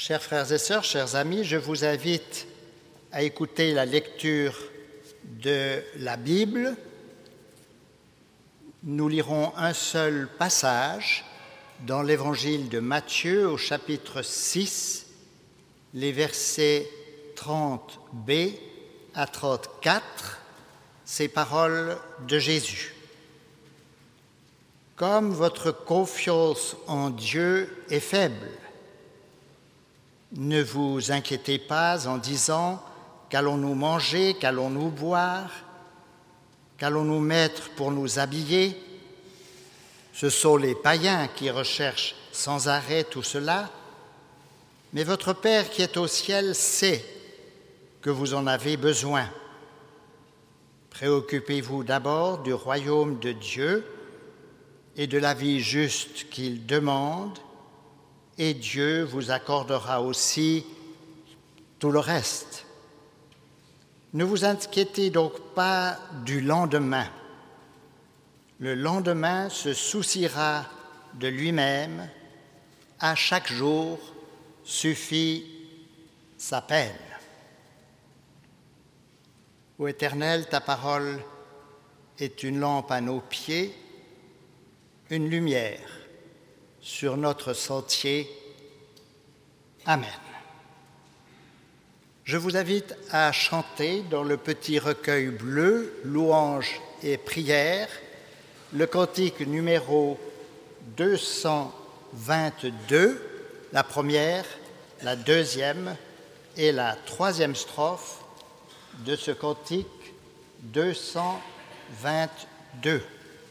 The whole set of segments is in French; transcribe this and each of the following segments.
Chers frères et sœurs, chers amis, je vous invite à écouter la lecture de la Bible. Nous lirons un seul passage dans l'évangile de Matthieu au chapitre 6, les versets 30b à 34, ces paroles de Jésus. Comme votre confiance en Dieu est faible, ne vous inquiétez pas en disant « Qu'allons-nous manger? Qu'allons-nous boire? Qu'allons-nous mettre pour nous habiller ?» Ce sont les païens qui recherchent sans arrêt tout cela, mais votre Père qui est au ciel sait que vous en avez besoin. Préoccupez-vous d'abord du royaume de Dieu et de la vie juste qu'il demande, et Dieu vous accordera aussi tout le reste. Ne vous inquiétez donc pas du lendemain. Le lendemain se souciera de lui-même. À chaque jour suffit sa peine. Ô Éternel, ta parole est une lampe à nos pieds, une lumière sur notre sentier. Amen. Je vous invite à chanter dans le petit recueil bleu, louanges et prières, le cantique numéro 222, la première, la deuxième et la troisième strophe de ce cantique 222.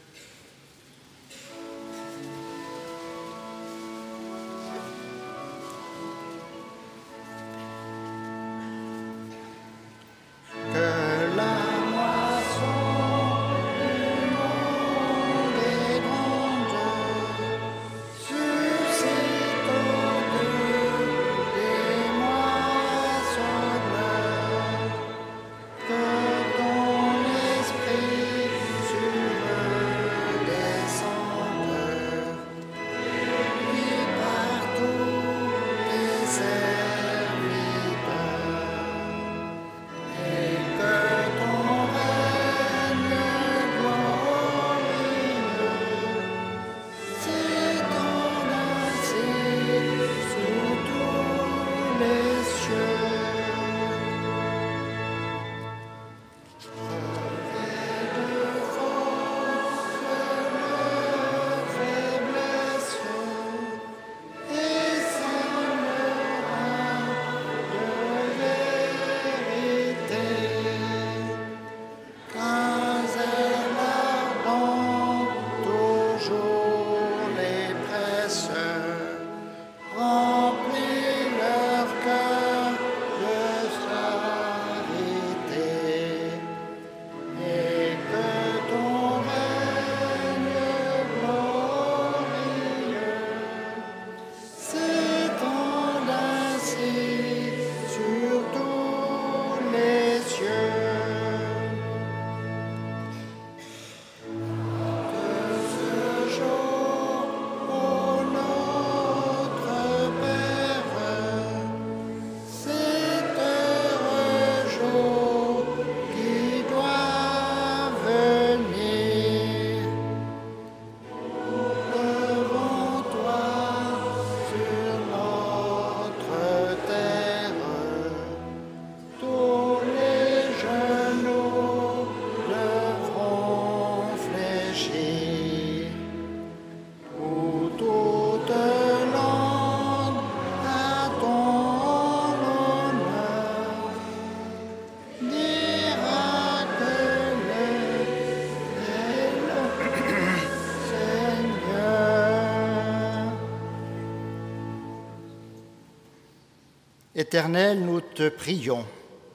Éternel, nous te prions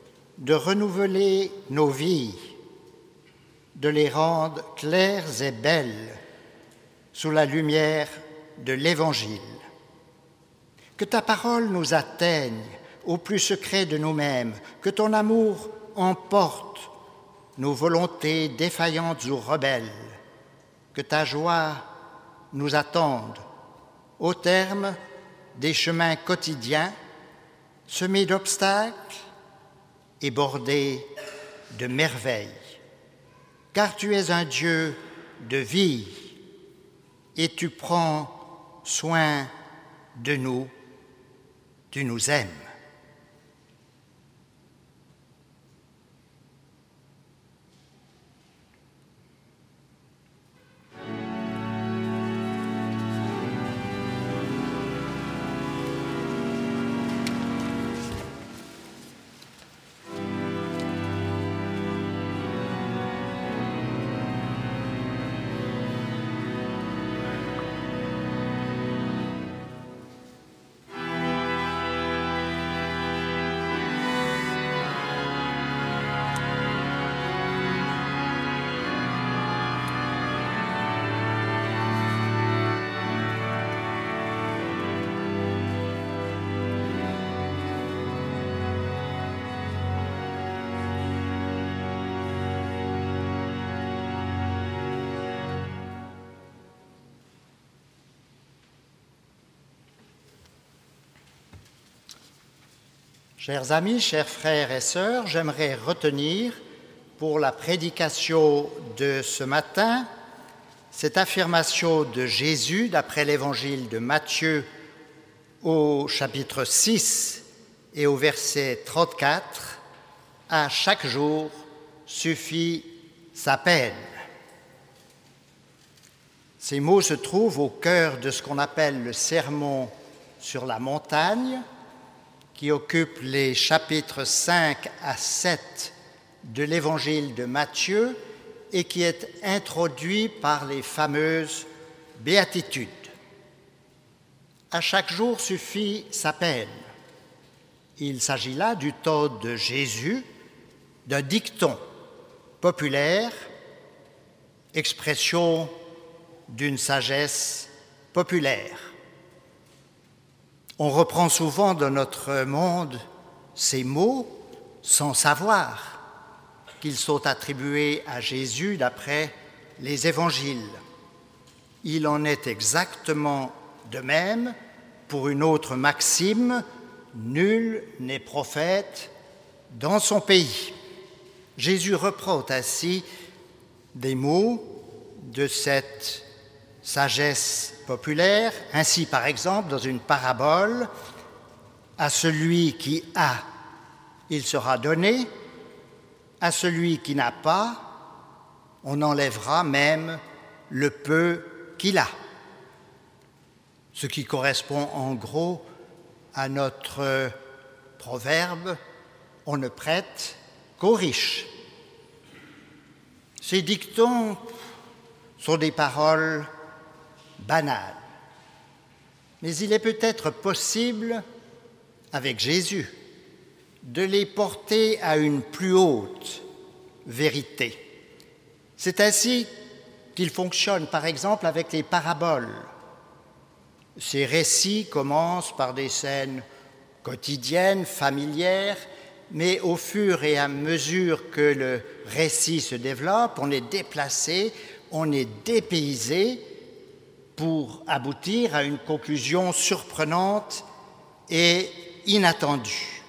de renouveler nos vies, de les rendre claires et belles sous la lumière de l'Évangile. Que ta parole nous atteigne au plus secret de nous-mêmes, que ton amour emporte nos volontés défaillantes ou rebelles, que ta joie nous attende au terme des chemins quotidiens semé d'obstacles et bordé de merveilles, car tu es un Dieu de vie et tu prends soin de nous, tu nous aimes. Chers amis, chers frères et sœurs, j'aimerais retenir pour la prédication de ce matin cette affirmation de Jésus d'après l'évangile de Matthieu au chapitre 6 et au verset 34. « À chaque jour suffit sa peine ». Ces mots se trouvent au cœur de ce qu'on appelle le sermon sur la montagne, qui occupe les chapitres 5 à 7 de l'évangile de Matthieu et qui est introduit par les fameuses béatitudes. À chaque jour suffit sa peine. Il s'agit là du temps de Jésus, d'un dicton populaire, expression d'une sagesse populaire. On reprend souvent dans notre monde ces mots sans savoir qu'ils sont attribués à Jésus d'après les évangiles. Il en est exactement de même pour une autre maxime, nul n'est prophète dans son pays. Jésus reprend ainsi des mots de cette sagesse populaire, ainsi par exemple dans une parabole, à celui qui a, il sera donné, à celui qui n'a pas, on enlèvera même le peu qu'il a. Ce qui correspond en gros à notre proverbe « on ne prête qu'aux riches ». Ces dictons sont des paroles banales, mais il est peut-être possible, avec Jésus, de les porter à une plus haute vérité. C'est ainsi qu'il fonctionne, par exemple, avec les paraboles. Ces récits commencent par des scènes quotidiennes, familières, mais au fur et à mesure que le récit se développe, on est déplacé, on est dépaysé pour aboutir à une conclusion surprenante et inattendue.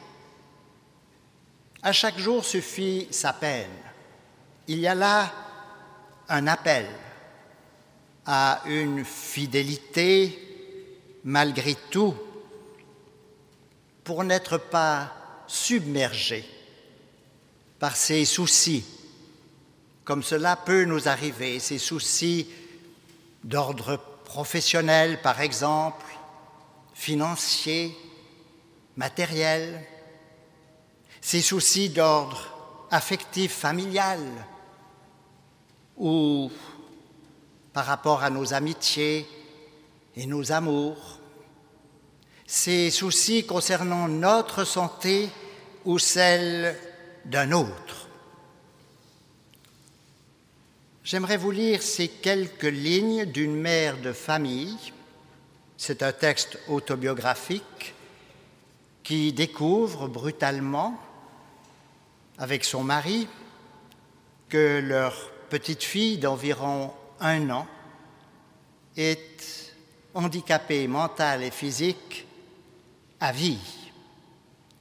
À chaque jour suffit sa peine. Il y a là un appel à une fidélité malgré tout, pour n'être pas submergé par ces soucis, comme cela peut nous arriver, ces soucis d'ordre professionnel par exemple, financier, matériel, ces soucis d'ordre affectif, familial, ou par rapport à nos amitiés et nos amours, ces soucis concernant notre santé ou celle d'un autre. J'aimerais vous lire ces quelques lignes d'une mère de famille. C'est un texte autobiographique qui découvre brutalement, avec son mari, que leur petite fille d'environ 1 an est handicapée mentale et physique à vie.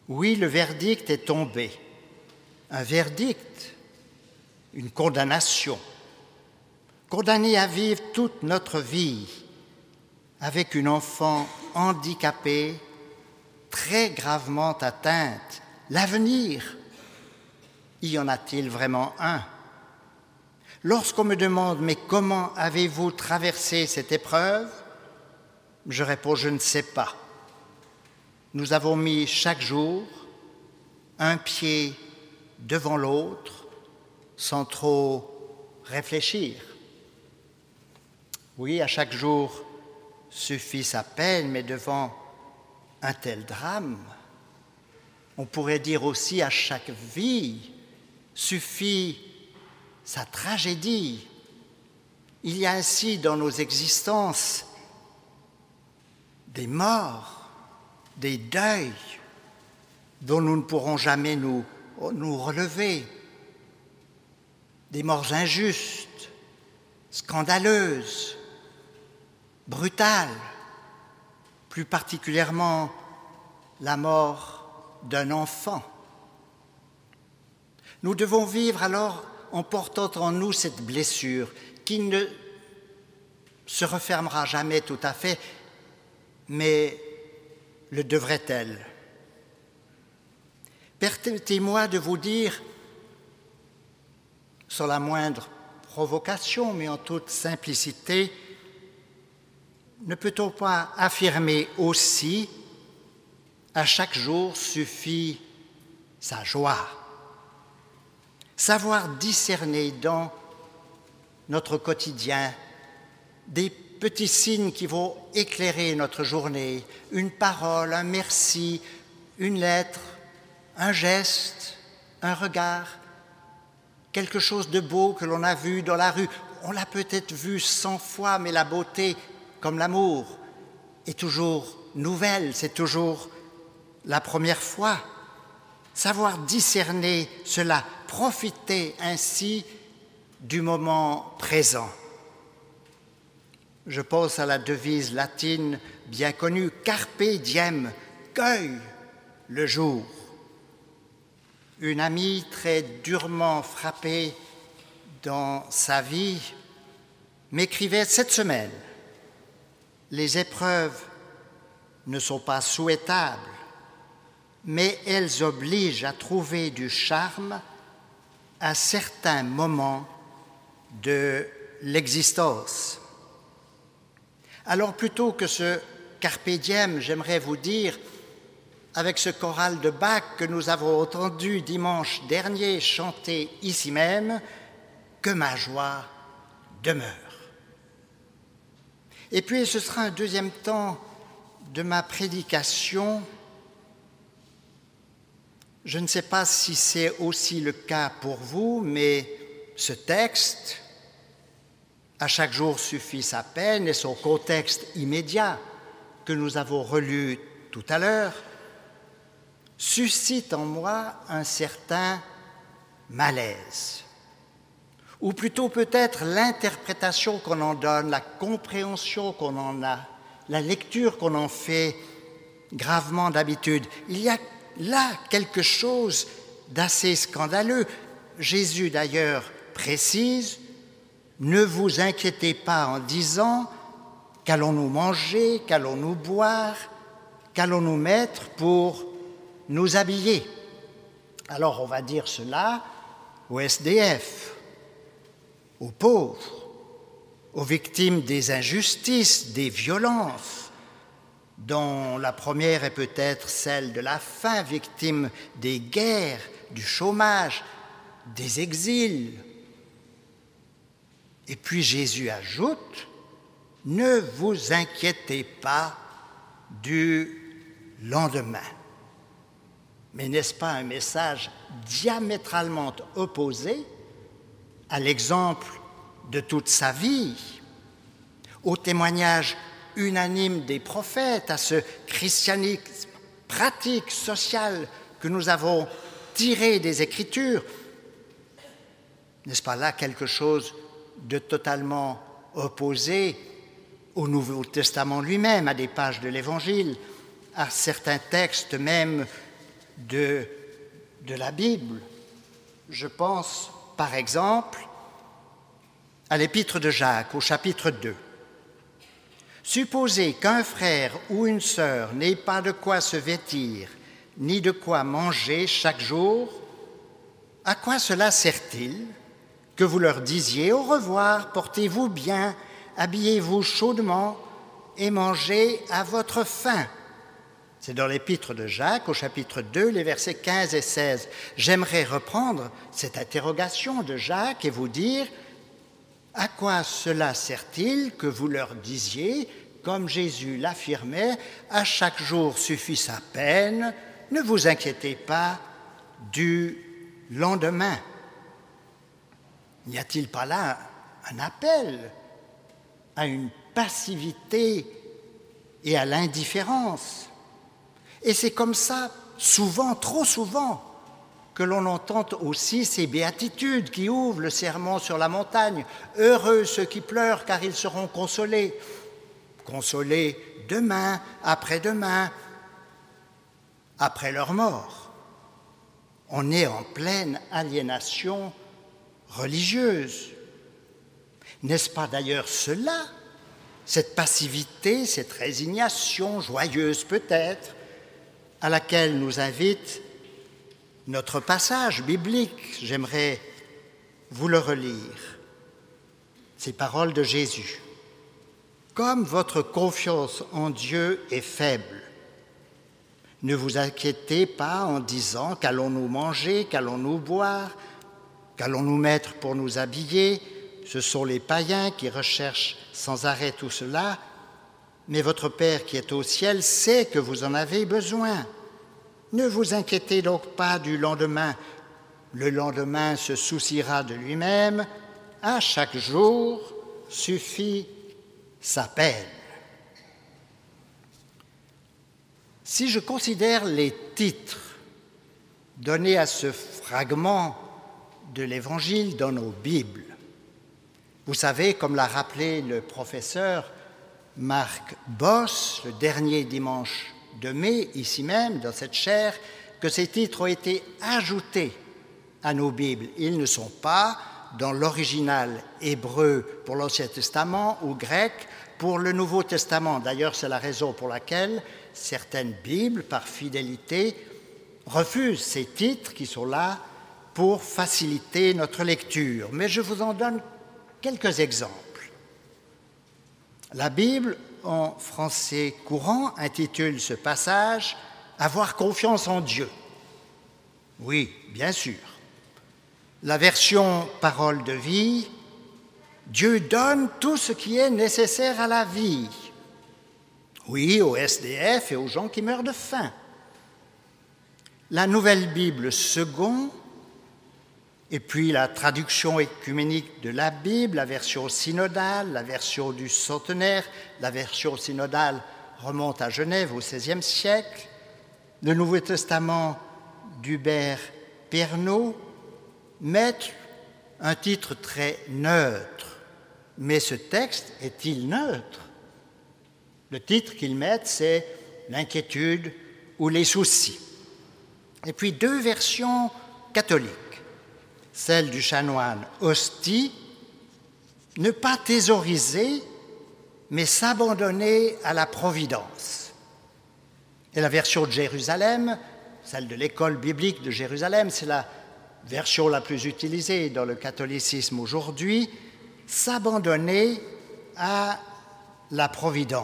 Oui, le verdict est tombé. Un verdict, une condamnation. Condamné à vivre toute notre vie avec une enfant handicapée, très gravement atteinte. L'avenir, y en a-t-il vraiment un? Lorsqu'on me demande « Mais comment avez-vous traversé cette épreuve ?» je réponds « Je ne sais pas. » Nous avons mis chaque jour un pied devant l'autre sans trop réfléchir. Oui, à chaque jour suffit sa peine, mais devant un tel drame, on pourrait dire aussi à chaque vie suffit sa tragédie. Il y a ainsi dans nos existences des morts, des deuils dont nous ne pourrons jamais nous relever, des morts injustes, scandaleuses, brutales, plus particulièrement la mort d'un enfant. Nous devons vivre alors en portant en nous cette blessure qui ne se refermera jamais tout à fait, mais le devrait-elle? Permettez-moi de vous dire, sans la moindre provocation, mais en toute simplicité, ne peut-on pas affirmer aussi à chaque jour suffit sa joie? Savoir discerner dans notre quotidien des petits signes qui vont éclairer notre journée, une parole, un merci, une lettre, un geste, un regard, quelque chose de beau que l'on a vu dans la rue. On l'a peut-être vu 100 fois, mais la beauté, comme l'amour, est toujours nouvelle, c'est toujours la première fois. Savoir discerner cela, profiter ainsi du moment présent. Je pense à la devise latine bien connue, Carpe diem, cueille le jour. Une amie très durement frappée dans sa vie m'écrivait cette semaine: les épreuves ne sont pas souhaitables, mais elles obligent à trouver du charme à certains moments de l'existence. Alors plutôt que ce carpe diem, j'aimerais vous dire, avec ce choral de Bach que nous avons entendu dimanche dernier chanter ici même, que ma joie demeure. Et puis ce sera un deuxième temps de ma prédication. Je ne sais pas si c'est aussi le cas pour vous, mais ce texte, à chaque jour suffit sa peine, et son contexte immédiat que nous avons relu tout à l'heure, suscite en moi un certain malaise, ou plutôt peut-être l'interprétation qu'on en donne, la compréhension qu'on en a, la lecture qu'on en fait gravement d'habitude. Il y a là quelque chose d'assez scandaleux. Jésus d'ailleurs précise: ne vous inquiétez pas en disant qu'allons-nous manger, qu'allons-nous boire, qu'allons-nous mettre pour nous habiller. Alors on va dire cela aux SDF, aux pauvres, aux victimes des injustices, des violences, dont la première est peut-être celle de la faim, victime des guerres, du chômage, des exils. Et puis Jésus ajoute: ne vous inquiétez pas du lendemain. Mais n'est-ce pas un message diamétralement opposé à l'exemple de toute sa vie, au témoignage unanime des prophètes, à ce christianisme pratique, social que nous avons tiré des Écritures? N'est-ce pas là quelque chose de totalement opposé au Nouveau Testament lui-même, à des pages de l'Évangile, à certains textes même de la Bible. Je pense, par exemple, à l'Épître de Jacques, au chapitre 2. Supposez qu'un frère ou une sœur n'ait pas de quoi se vêtir, ni de quoi manger chaque jour, à quoi cela sert-il que vous leur disiez « Au revoir, portez-vous bien, habillez-vous chaudement et mangez à votre faim ». C'est dans l'Épître de Jacques, au chapitre 2, les versets 15 et 16. J'aimerais reprendre cette interrogation de Jacques et vous dire « À quoi cela sert-il que vous leur disiez, comme Jésus l'affirmait, à chaque jour suffit sa peine, ne vous inquiétez pas du lendemain ». N'y a-t-il pas là un appel à une passivité et à l'indifférence? Et c'est comme ça, souvent, trop souvent, que l'on entend aussi ces béatitudes qui ouvrent le sermon sur la montagne. Heureux ceux qui pleurent, car ils seront consolés. Consolés demain, après-demain, après leur mort. On est en pleine aliénation religieuse. N'est-ce pas d'ailleurs cela, cette passivité, cette résignation, joyeuse peut-être, à laquelle nous invite notre passage biblique? J'aimerais vous le relire. Ces paroles de Jésus. Comme votre confiance en Dieu est faible, ne vous inquiétez pas en disant « Qu'allons-nous manger? Qu'allons-nous boire? Qu'allons-nous mettre pour nous habiller ?» Ce sont les païens qui recherchent sans arrêt tout cela, mais votre Père qui est au ciel sait que vous en avez besoin. Ne vous inquiétez donc pas du lendemain. Le lendemain se souciera de lui-même. À chaque jour suffit sa peine. Si je considère les titres donnés à ce fragment de l'Évangile dans nos Bibles, vous savez, comme l'a rappelé le professeur Marc Boss, le dernier dimanche de mai, ici même, dans cette chaire, que ces titres ont été ajoutés à nos Bibles. Ils ne sont pas dans l'original hébreu pour l'Ancien Testament ou grec pour le Nouveau Testament. D'ailleurs, c'est la raison pour laquelle certaines Bibles, par fidélité, refusent ces titres qui sont là pour faciliter notre lecture. Mais je vous en donne quelques exemples. La Bible, en français courant, intitule ce passage « Avoir confiance en Dieu ». Oui, bien sûr. La version « Parole de vie », Dieu donne tout ce qui est nécessaire à la vie. Oui, aux SDF et aux gens qui meurent de faim. La Nouvelle Bible second, et puis la traduction œcuménique de la Bible, la version synodale, la version du centenaire, la version synodale remonte à Genève au XVIe siècle, le Nouveau Testament d'Hubert Pernaut mettent un titre très neutre. Mais ce texte est-il neutre? Le titre qu'ils mettent, c'est « L'inquiétude ou les soucis ». Et puis deux versions catholiques. Celle du chanoine Hostie, « Ne pas thésauriser, mais s'abandonner à la providence ». Et la version de Jérusalem, celle de l'école biblique de Jérusalem, c'est la version la plus utilisée dans le catholicisme aujourd'hui, « S'abandonner à la providence ».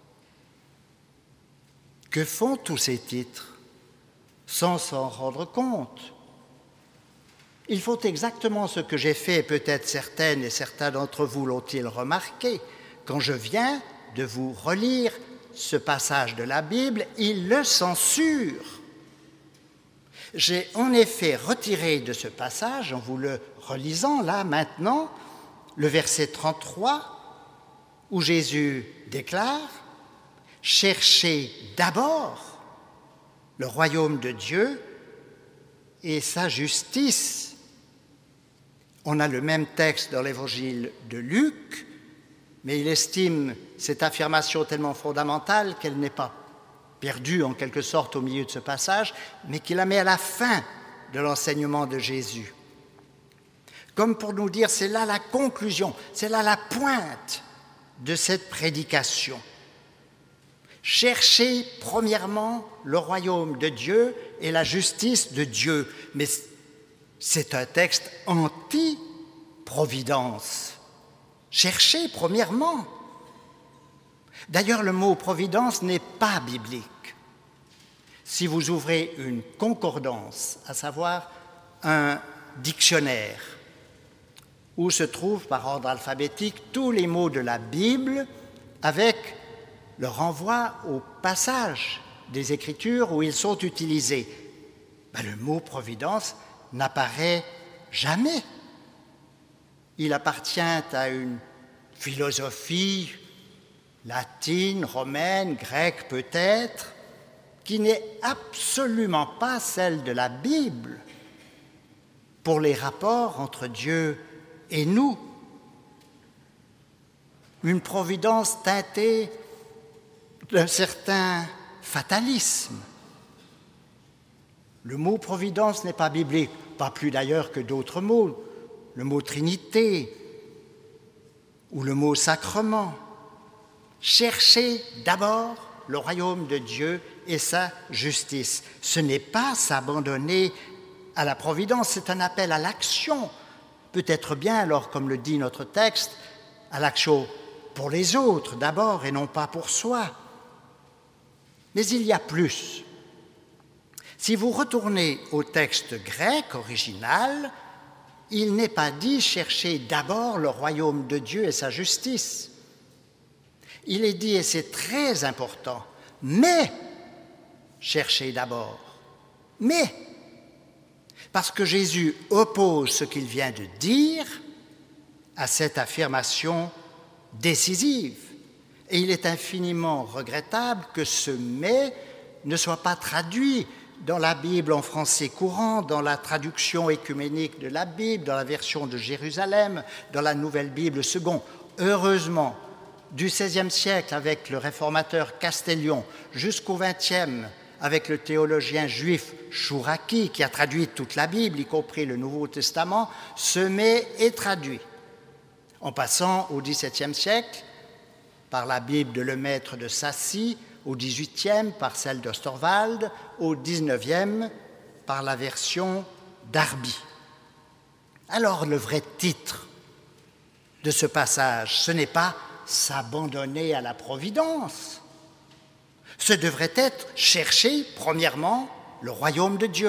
Que font tous ces titres sans s'en rendre compte? Ils font exactement ce que j'ai fait, peut-être certaines et certains d'entre vous l'ont-ils remarqué, quand je viens de vous relire ce passage de la Bible, ils le censurent. J'ai en effet retiré de ce passage, en vous le relisant là maintenant, le verset 33, où Jésus déclare « Cherchez d'abord le royaume de Dieu et sa justice ». On a le même texte dans l'évangile de Luc, mais il estime cette affirmation tellement fondamentale qu'elle n'est pas perdue en quelque sorte au milieu de ce passage, mais qui la met à la fin de l'enseignement de Jésus. Comme pour nous dire, c'est là la conclusion, c'est là la pointe de cette prédication. Cherchez premièrement le royaume de Dieu et la justice de Dieu. Mais c'est un texte anti-providence. Cherchez premièrement. D'ailleurs, le mot providence n'est pas biblique. Si vous ouvrez une concordance, à savoir un dictionnaire, où se trouvent par ordre alphabétique tous les mots de la Bible avec le renvoi au passage des Écritures où ils sont utilisés. Le mot providence n'apparaît jamais. Il appartient à une philosophie latine, romaine, grecque peut-être, qui n'est absolument pas celle de la Bible pour les rapports entre Dieu et nous. Une providence teintée d'un certain fatalisme. Le mot providence n'est pas biblique, pas plus d'ailleurs que d'autres mots, le mot Trinité ou le mot sacrement. Cherchez d'abord le royaume de Dieu et sa justice. Ce n'est pas s'abandonner à la providence, c'est un appel à l'action. Peut-être bien, alors, comme le dit notre texte, à l'action pour les autres d'abord et non pas pour soi. Mais il y a plus. Si vous retournez au texte grec original, il n'est pas dit « chercher d'abord le royaume de Dieu et sa justice ». Il est dit, et c'est très important, « mais cherchez d'abord ». Mais, parce que Jésus oppose ce qu'il vient de dire à cette affirmation décisive. Et il est infiniment regrettable que ce « mais » ne soit pas traduit dans la Bible en français courant, dans la traduction écuménique de la Bible, dans la version de Jérusalem, dans la Nouvelle Bible seconde. Heureusement, du XVIe siècle avec le réformateur Castellion jusqu'au XXe avec le théologien juif Chouraki qui a traduit toute la Bible, y compris le Nouveau Testament, ce « mais » est traduit. En passant au XVIIe siècle, par la Bible de Lemaître de Sassy, au XVIIIe par celle d'Osterwald, au XIXe par la version d'Arby. Alors le vrai titre de ce passage, ce n'est pas « s'abandonner à la providence ». Ce devrait être « chercher premièrement le royaume de Dieu »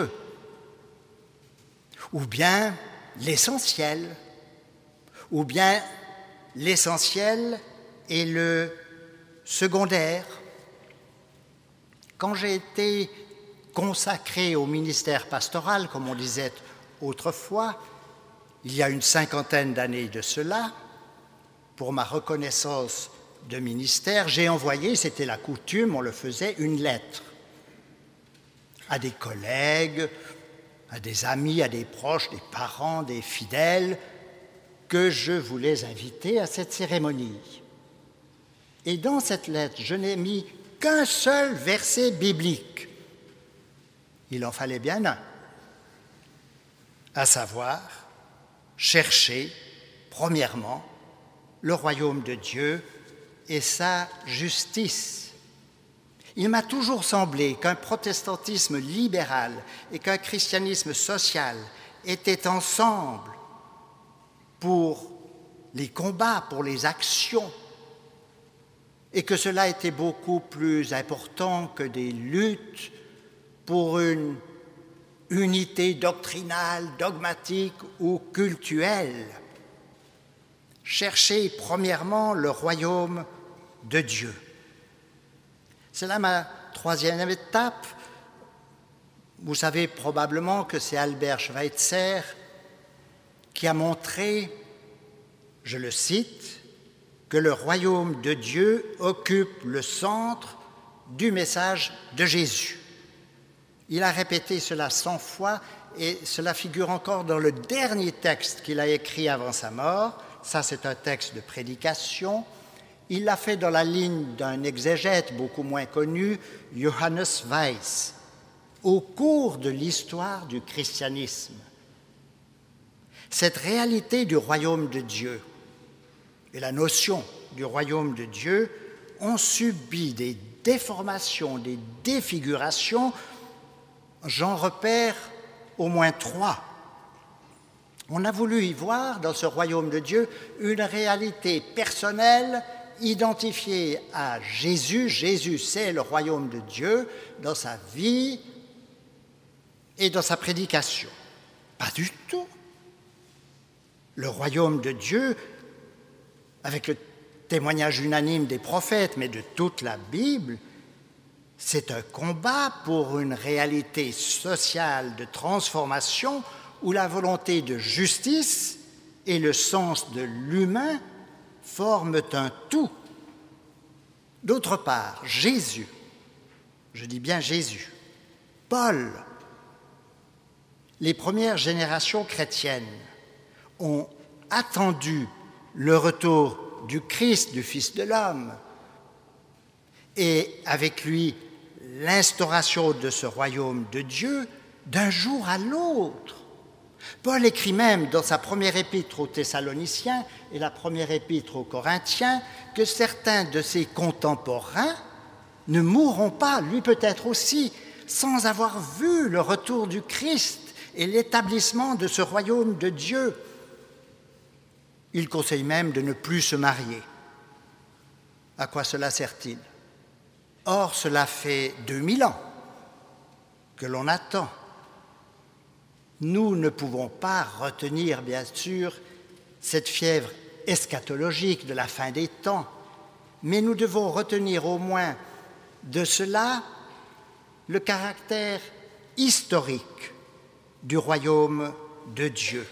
ou bien l'essentiel, ou bien l'essentiel et le secondaire. Quand j'ai été consacré au ministère pastoral, comme on disait autrefois, il y a une 50aine d'années de cela, pour ma reconnaissance de ministère, j'ai envoyé, c'était la coutume, on le faisait, une lettre à des collègues, à des amis, à des proches, des parents, des fidèles, que je voulais inviter à cette cérémonie. Et dans cette lettre, je n'ai mis qu'un seul verset biblique. Il en fallait bien un, à savoir, chercher, premièrement, le royaume de Dieu et sa justice. Il m'a toujours semblé qu'un protestantisme libéral et qu'un christianisme social étaient ensemble pour les combats, pour les actions, et que cela était beaucoup plus important que des luttes pour une unité doctrinale, dogmatique ou cultuelle. Cherchez premièrement le royaume de Dieu. C'est là ma troisième étape. Vous savez probablement que c'est Albert Schweitzer qui a montré, je le cite, que le royaume de Dieu occupe le centre du message de Jésus. Il a répété cela 100 fois et cela figure encore dans le dernier texte qu'il a écrit avant sa mort. Ça, c'est un texte de prédication. Il l'a fait dans la ligne d'un exégète beaucoup moins connu, Johannes Weiss, au cours de l'histoire du christianisme. Cette réalité du royaume de Dieu et la notion du royaume de Dieu ont subi des déformations, des défigurations. J'en repère au moins 3. On a voulu y voir dans ce royaume de Dieu une réalité personnelle identifiée à Jésus. Jésus, c'est le royaume de Dieu dans sa vie et dans sa prédication. Pas du tout. Le royaume de Dieu, avec le témoignage unanime des prophètes, mais de toute la Bible, c'est un combat pour une réalité sociale de transformation où la volonté de justice et le sens de l'humain forment un tout. D'autre part, Jésus, je dis bien Jésus, Paul, les premières générations chrétiennes ont attendu le retour du Christ, du Fils de l'homme, et avec lui l'instauration de ce royaume de Dieu d'un jour à l'autre. Paul écrit même dans sa première épître aux Thessaloniciens et la première épître aux Corinthiens que certains de ses contemporains ne mourront pas, lui peut-être aussi, sans avoir vu le retour du Christ et l'établissement de ce royaume de Dieu. Il conseille même de ne plus se marier. À quoi cela sert-il? Or, cela fait 2000 ans que l'on attend. Nous ne pouvons pas retenir, bien sûr, cette fièvre eschatologique de la fin des temps, mais nous devons retenir au moins de cela le caractère historique du royaume de Dieu.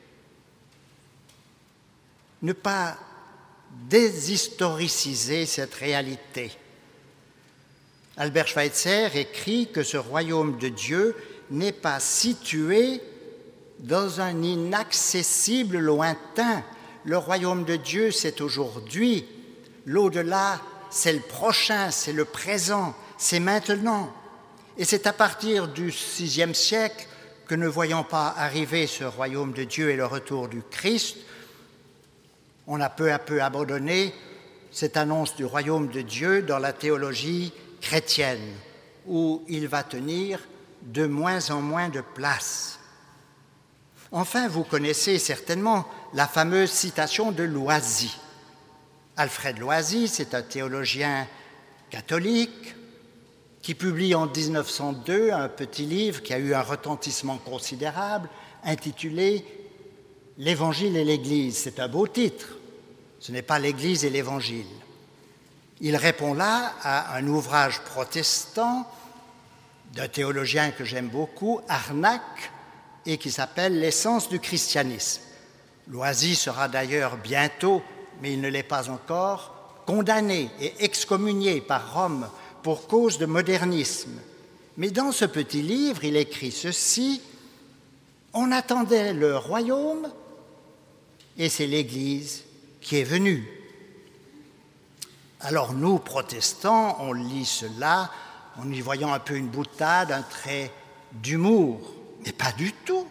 Ne pas déshistoriciser cette réalité. Albert Schweitzer écrit que ce royaume de Dieu n'est pas situé dans un inaccessible lointain. Le royaume de Dieu, c'est aujourd'hui. L'au-delà, c'est le prochain, c'est le présent, c'est maintenant. Et c'est à partir du VIe siècle que, ne voyant pas arriver ce royaume de Dieu et le retour du Christ, on a peu à peu abandonné cette annonce du royaume de Dieu dans la théologie chrétienne, où il va tenir de moins en moins de place. Enfin, vous connaissez certainement la fameuse citation de Loisy. Alfred Loisy, c'est un théologien catholique qui publie en 1902 un petit livre qui a eu un retentissement considérable, intitulé « L'Évangile et l'Église ». C'est un beau titre, ce n'est pas l'Église et l'Évangile. Il répond là à un ouvrage protestant d'un théologien que j'aime beaucoup, Harnack, et qui s'appelle « L'essence du christianisme ». Loisy sera d'ailleurs bientôt, mais il ne l'est pas encore, condamné et excommunié par Rome pour cause de modernisme. Mais dans ce petit livre, il écrit ceci: « On attendait le royaume et c'est l'Église qui est venue. » Alors nous, protestants, on lit cela en y voyant un peu une boutade, un trait d'humour, mais pas du tout.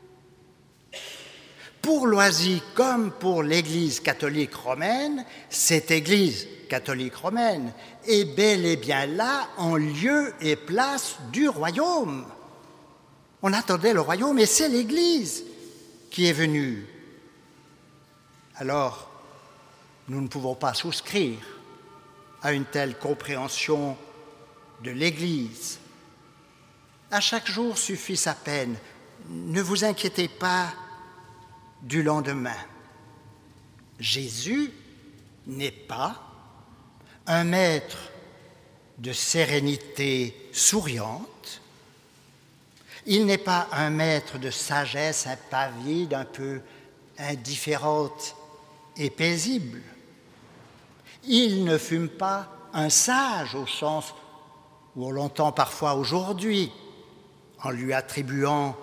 Pour Loisy, comme pour l'Église catholique romaine, cette Église catholique romaine est bel et bien là en lieu et place du royaume. On attendait le royaume et c'est l'Église qui est venue. Alors, nous ne pouvons pas souscrire à une telle compréhension de l'Église. À chaque jour suffit sa peine. Ne vous inquiétez pas du lendemain. Jésus n'est pas un maître de sérénité souriante. Il n'est pas un maître de sagesse impavide, un peu indifférente et paisible. Il ne fume pas un sage au sens où on l'entend parfois aujourd'hui, en lui attribuant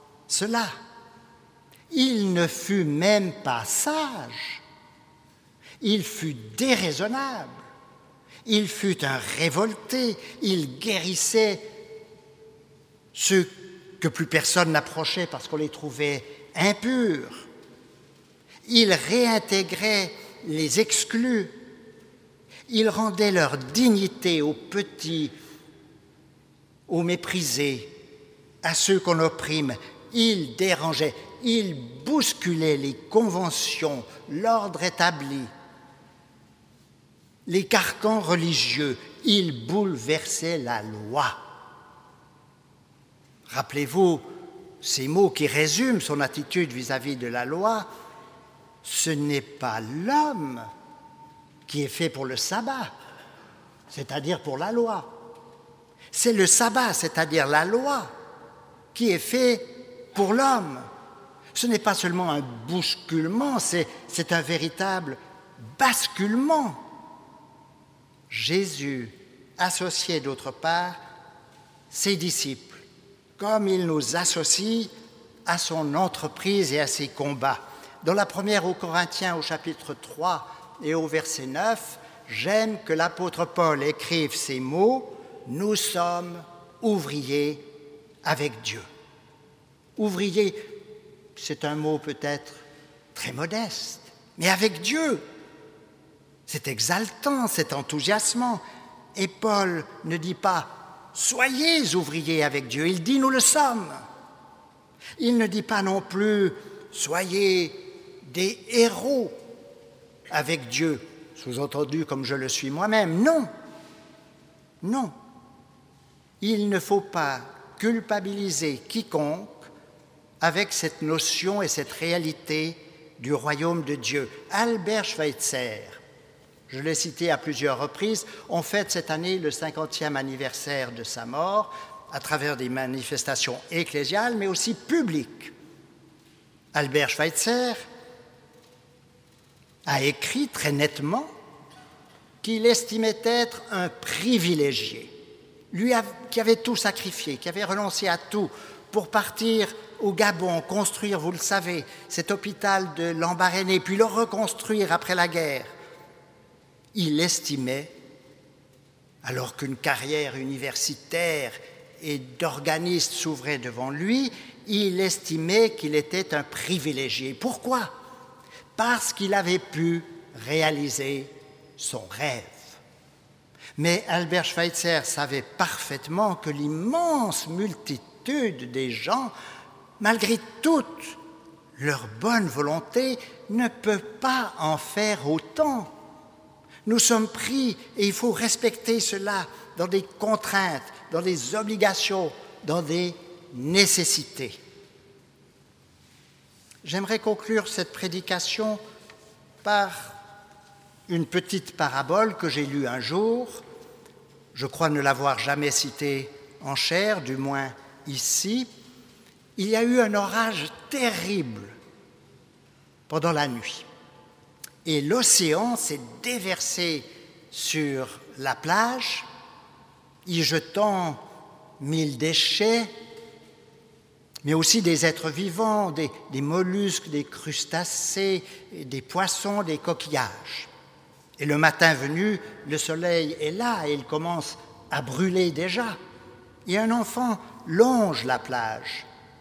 cela. Il ne fut même pas sage. Il fut déraisonnable, il fut un révolté, il guérissait ceux que plus personne n'approchait parce qu'on les trouvait impurs. Il réintégrait les exclus, il rendait leur dignité aux petits, aux méprisés, à ceux qu'on opprime. Il dérangeait, il bousculait les conventions, l'ordre établi, les carcans religieux. Il bouleversait la loi. Rappelez-vous ces mots qui résument son attitude vis-à-vis de la loi. Ce n'est pas l'homme qui est fait pour le sabbat, c'est-à-dire pour la loi. C'est le sabbat, c'est-à-dire la loi, qui est fait pour l'homme. Ce n'est pas seulement un bousculement, c'est un véritable basculement. Jésus associait d'autre part ses disciples, comme il nous associe à son entreprise et à ses combats. Dans la première aux Corinthiens, au chapitre 3 et au verset 9, j'aime que l'apôtre Paul écrive ces mots « Nous sommes ouvriers avec Dieu ». Ouvrier, c'est un mot peut-être très modeste, mais avec Dieu, c'est exaltant, c'est enthousiasmant. Et Paul ne dit pas « Soyez ouvriers avec Dieu », il dit « Nous le sommes ». Il ne dit pas non plus « Soyez des héros avec Dieu », sous-entendu comme je le suis moi-même. Non, non. Il ne faut pas culpabiliser quiconque avec cette notion et cette réalité du royaume de Dieu. Albert Schweitzer, je l'ai cité à plusieurs reprises, on fête cette année le 50e anniversaire de sa mort à travers des manifestations ecclésiales, mais aussi publiques. Albert Schweitzer a écrit très nettement qu'il estimait être un privilégié, lui qui avait tout sacrifié, qui avait renoncé à tout pour partir au Gabon, construire, vous le savez, cet hôpital de Lambaréné, puis le reconstruire après la guerre. Il estimait, alors qu'une carrière universitaire et d'organiste s'ouvrait devant lui, il estimait qu'il était un privilégié. Pourquoi ? Parce qu'il avait pu réaliser son rêve. Mais Albert Schweitzer savait parfaitement que l'immense multitude des gens, malgré toute leur bonne volonté, ne peut pas en faire autant. Nous sommes pris, et il faut respecter cela, dans des contraintes, dans des obligations, dans des nécessités. J'aimerais conclure cette prédication par une petite parabole que j'ai lue un jour. Je crois ne l'avoir jamais citée en chair, du moins ici. Il y a eu un orage terrible pendant la nuit. Et l'océan s'est déversé sur la plage, y jetant 1000 déchets, mais aussi des êtres vivants, des mollusques, des crustacés, des poissons, des coquillages. Et le matin venu, le soleil est là et il commence à brûler déjà. Et un enfant longe la plage.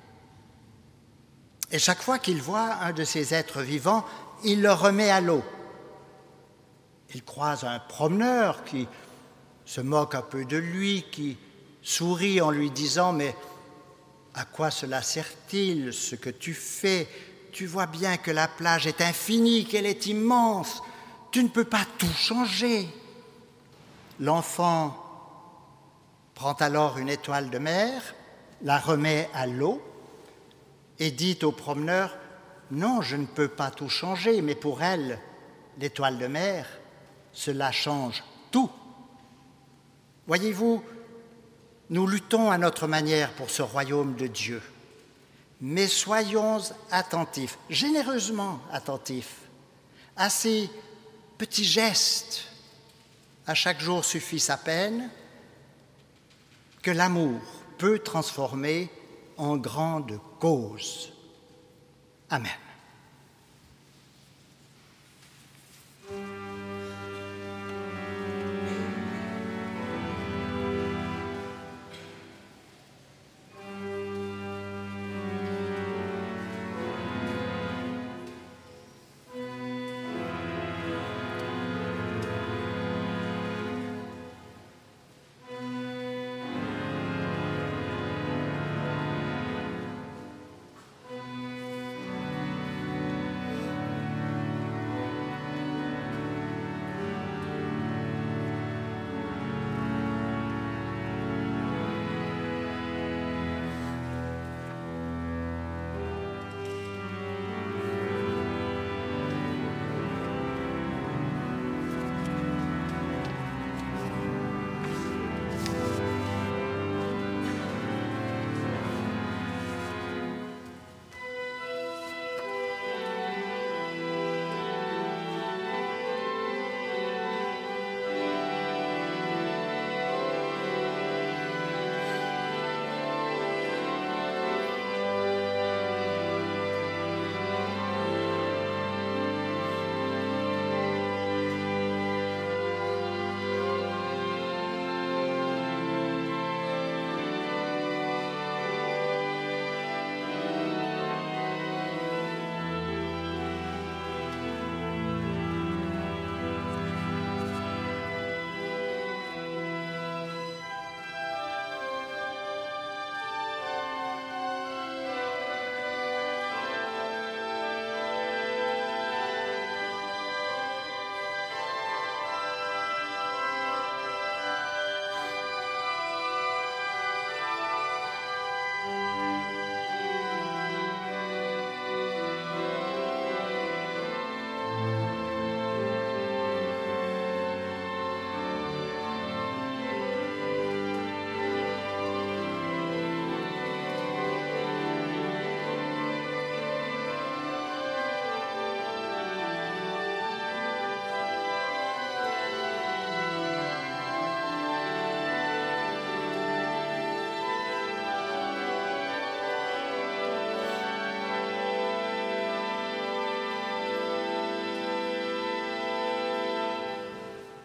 Et chaque fois qu'il voit un de ces êtres vivants, il le remet à l'eau. Il croise un promeneur qui se moque un peu de lui, qui sourit en lui disant « Mais à quoi cela sert-il, ce que tu fais ? Tu vois bien que la plage est infinie, qu'elle est immense. Tu ne peux pas tout changer. » L'enfant prend alors une étoile de mer, la remet à l'eau et dit au promeneur « Non, je ne peux pas tout changer, mais pour elle, l'étoile de mer, cela change tout. » Voyez-vous, nous luttons à notre manière pour ce royaume de Dieu, mais soyons attentifs, généreusement attentifs, à ces petits gestes. À chaque jour suffit sa peine, que l'amour peut transformer en grande cause. Amen.